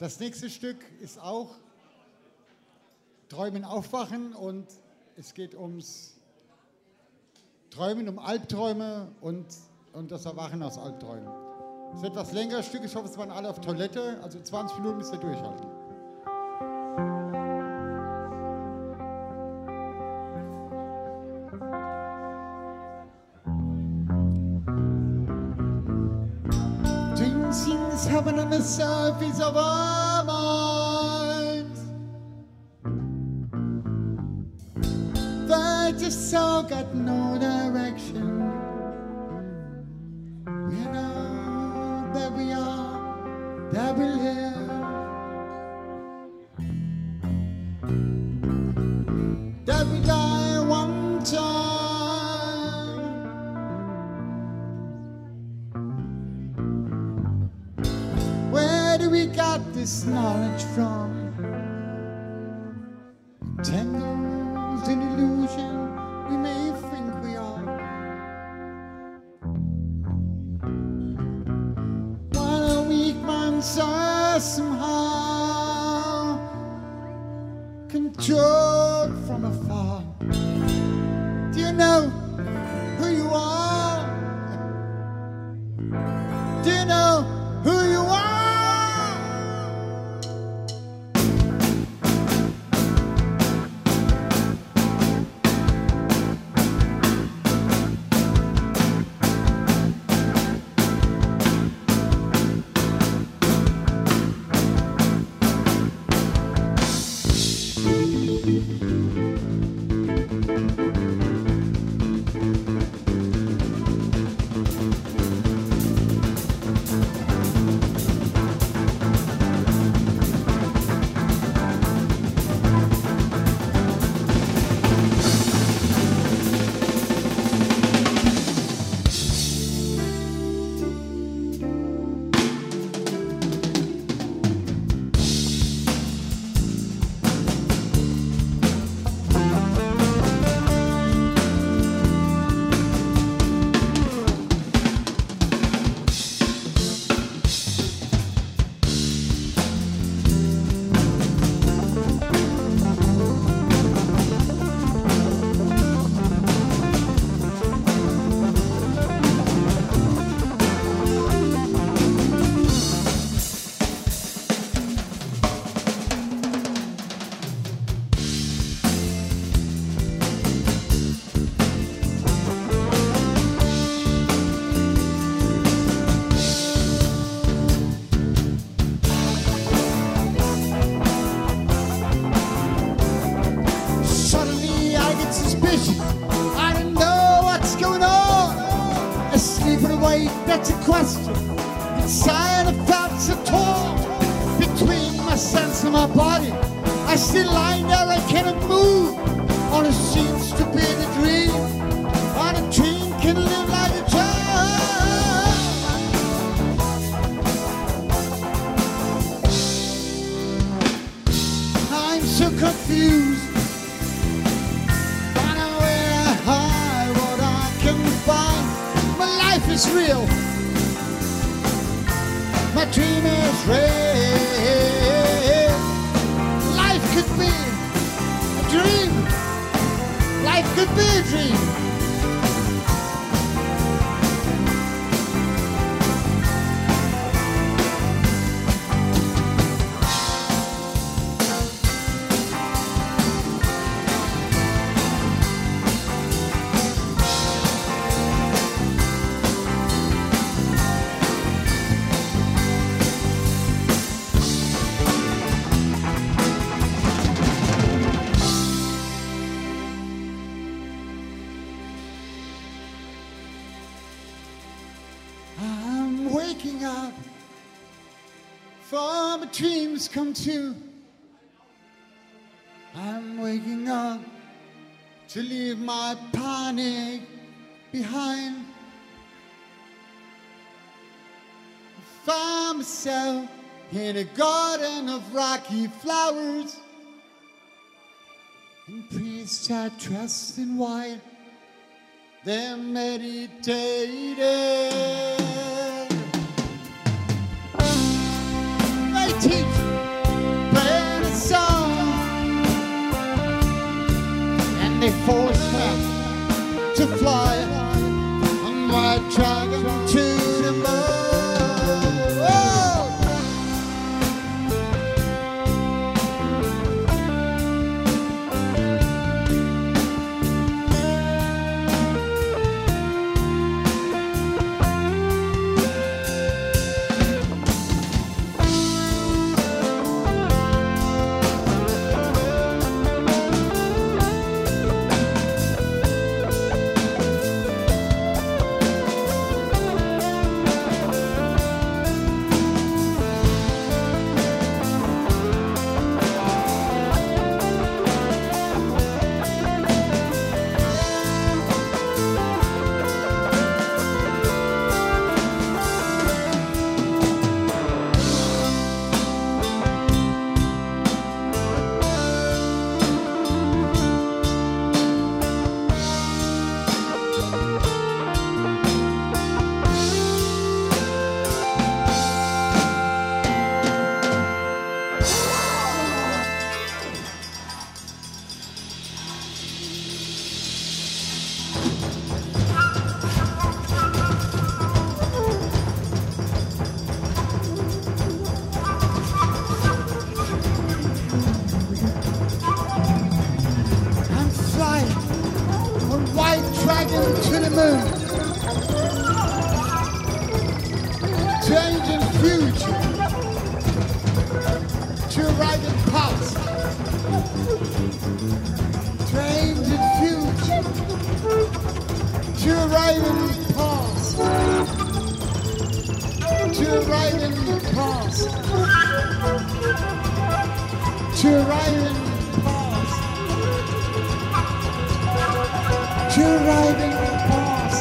Das nächste Stück ist auch Träumen aufwachen und es geht ums Träumen, um Albträume und das Erwachen aus Albträumen. Es ist ein etwas längeres Stück, ich hoffe, es waren alle auf Toilette, also 20 Minuten müsst ihr durchhalten. Things happen on the surface of our minds. They just so got no direction. We know that we are, that we live. That we die one time. Where do we got this knowledge from? Tangled in illusion, we may think we are. While a weak man's somehow controlled from afar. Do you know who you are? Do you know who you are? That's a question. Inside the thoughts are torn between my sense and my body. I still lie there, I cannot move. All it seems to be the dream. On a dream can live like a child. I'm so confused. I know where I hide what I can find. My life is real. My dream is real. Life could be a dream. Life could be a dream. Waking up for my dreams come true. I'm waking up to leave my panic behind. I found myself in a garden of rocky flowers, and priests are dressed in white. They're meditating. They teach they forced me to fly on my dragon to the moon. Dragon to the moon, change and future, to right and past, change and future, to right and past, to right and past, to right and past. To ride in the past.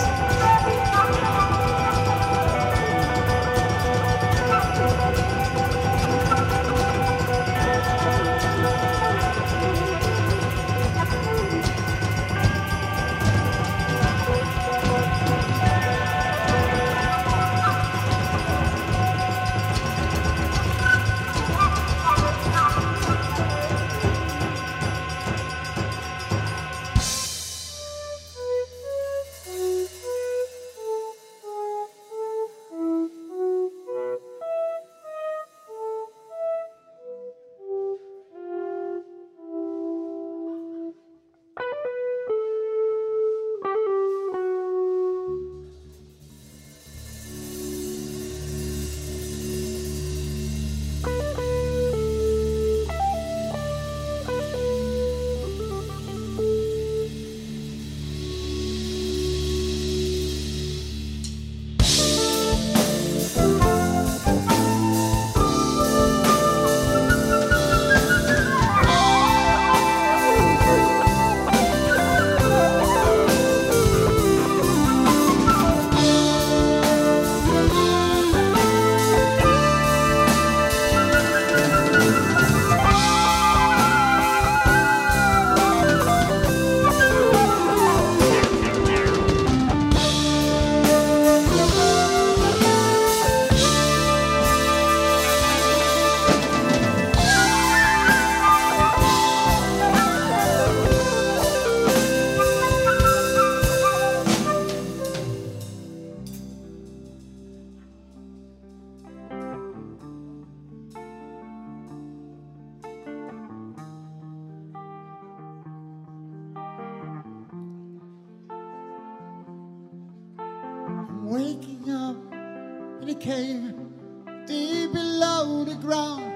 Waking up in a cave deep below the ground.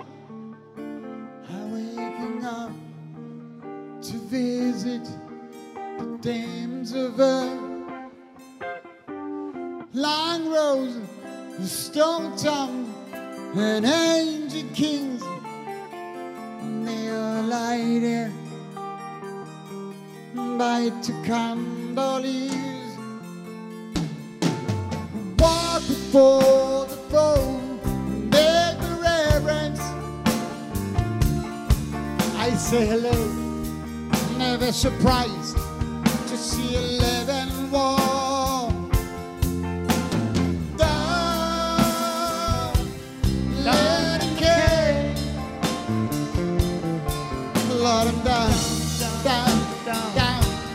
I'm waking up to visit the dames of earth. Long rows of stone tongues and ancient kings, and they are lighted by the candles. Walk before the throne, make the reverence. I say hello, never surprised to see a living wall. Down, let it care. Let him down, down, down, down.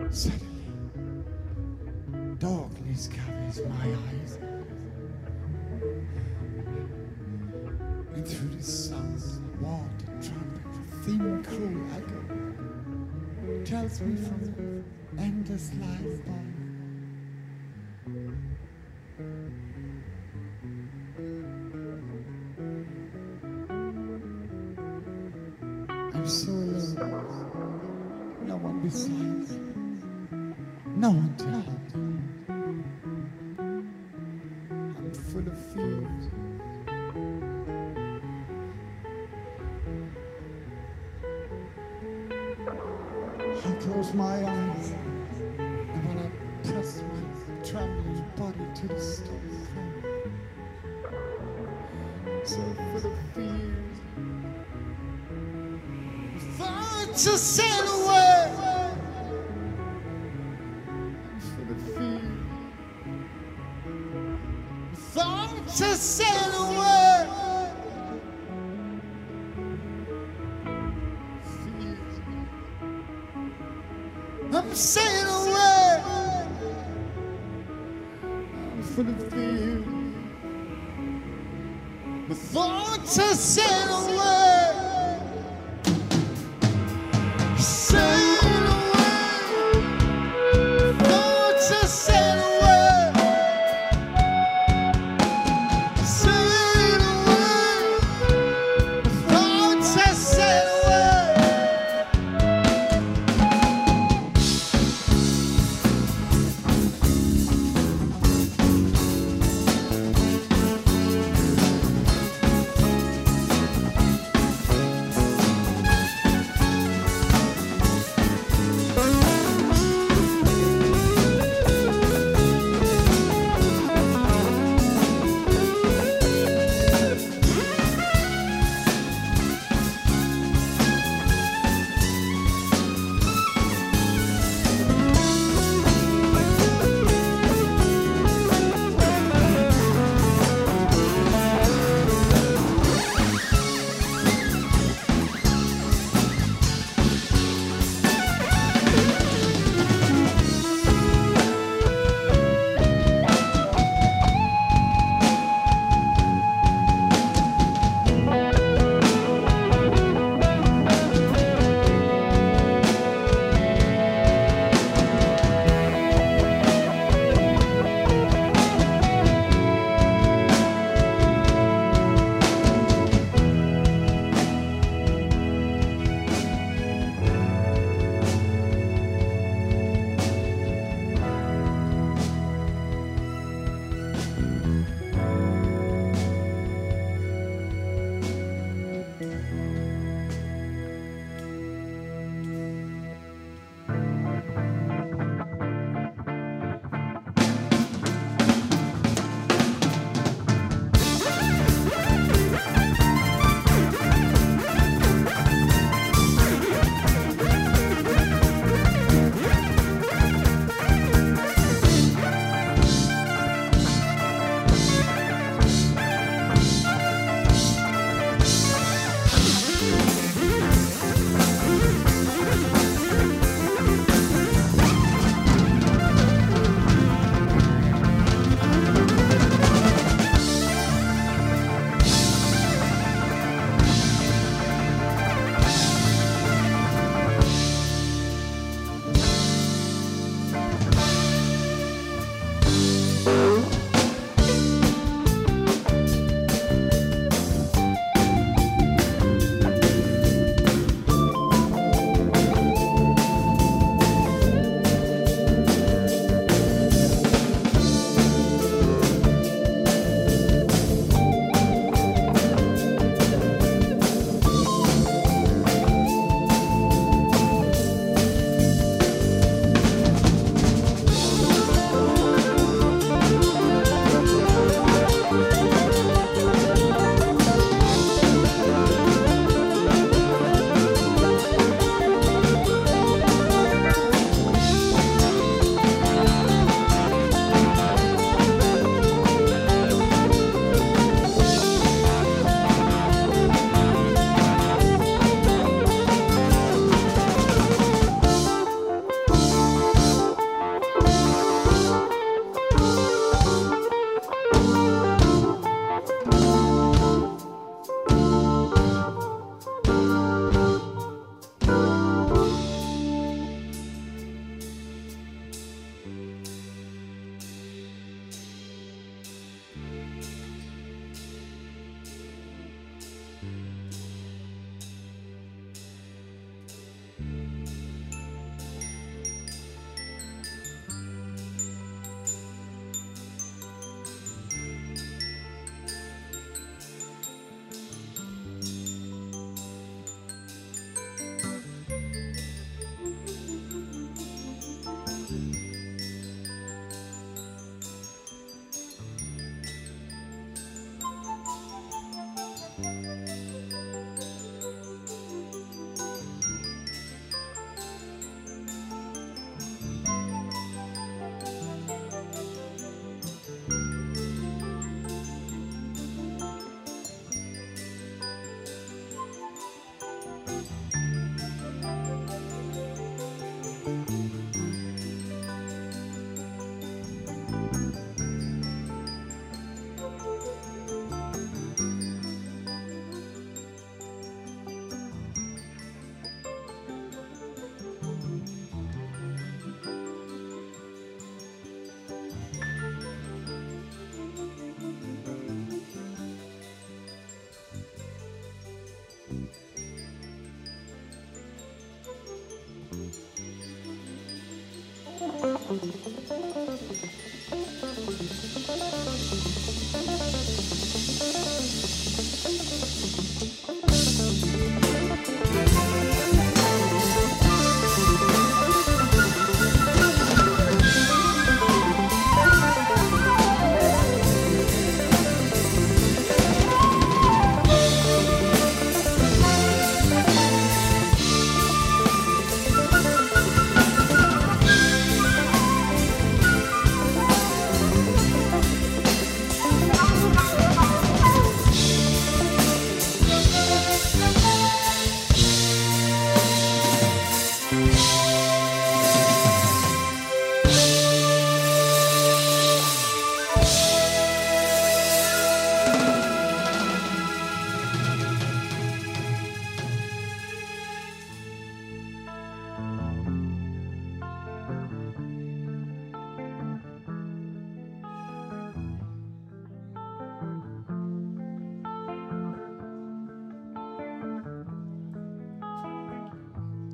Suddenly, darkness covers my eyes, and through the sounds, water, trumpet, thin, cruel echo tells me from endless life gone. I'm so alone, no one besides, no one to help. I'm full of fears. I close my eyes, and when I press my trembling body to the stone floor, so full of fears, thoughts are sail away. I'm full of fears, thoughts are sail away. I'm sailing away. I'm full of fear. My thoughts are sailing away. Sailing away. Thoughts are sailing away. Sailing away. Thoughts are sailing away.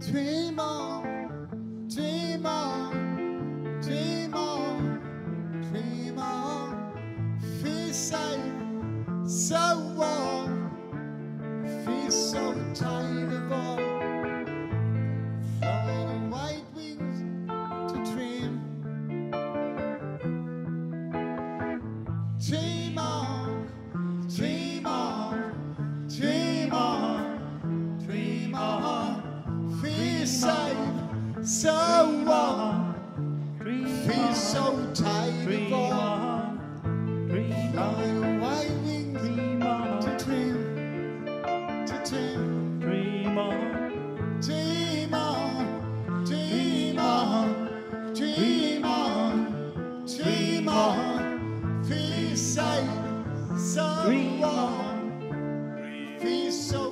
Dream on, dream on, dream on, dream on. Feel safe, so warm. Feel so tired of all. Flying on white wings to dream. Dream on, dream on, dream on, dream on. Feel safe, so warm. Feel so tired of all. Flying on white wings to dream, to dream. Dream on, Dream on, dream on, dream on, dream on. Feel safe, so warm. Feel so